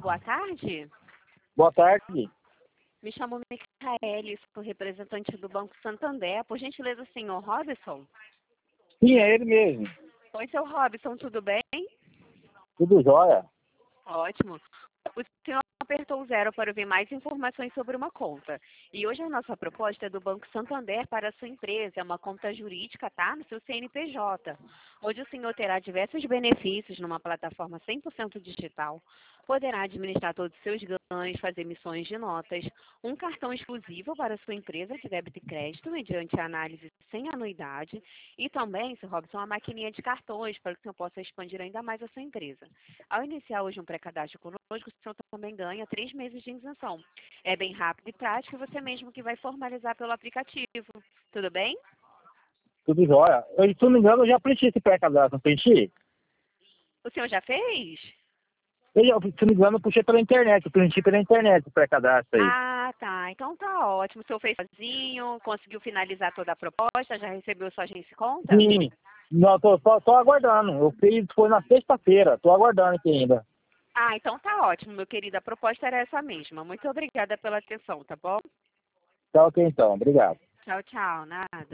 boa tarde. Boa tarde. Me chamo Micaele, sou representante do Banco Santander. Por gentileza, senhor Robson? Sim, é ele mesmo. Oi, seu Robson, tudo bem? Tudo jóia. Ótimo. O senhor apertou o 0 para ouvir mais informações sobre uma conta. E hoje a nossa proposta é do Banco Santander para a sua empresa. É uma conta jurídica, tá? No seu CNPJ. Hoje o senhor terá diversos benefícios numa plataforma 100% digital. Poderá administrar todos os seus ganhos, fazer emissões de notas, um cartão exclusivo para a sua empresa de débito e crédito, mediante análise sem anuidade, e também, Sr. Robson, uma maquininha de cartões para que o senhor possa expandir ainda mais a sua empresa. Ao iniciar hoje um pré-cadastro conosco, o senhor também ganha 3 meses de isenção. É bem rápido e prático, e você mesmo que vai formalizar pelo aplicativo. Tudo bem? Tudo jóia. Se não me engano, eu já preenchi esse pré-cadastro, não preenchi? O senhor já fez? Se não me engano, eu puxei pela internet, eu preenchi pela internet o pré-cadastro aí. Ah, tá. Então tá ótimo. O senhor fez sozinho, conseguiu finalizar toda a proposta, já recebeu sua agência e conta? Sim. Não, tô aguardando. Eu fiz, foi na sexta-feira, tô aguardando aqui ainda. Ah, então tá ótimo, meu querido. A proposta era essa mesma. Muito obrigada pela atenção, tá bom? Tá ok então, obrigado. Tchau, tchau. Nada.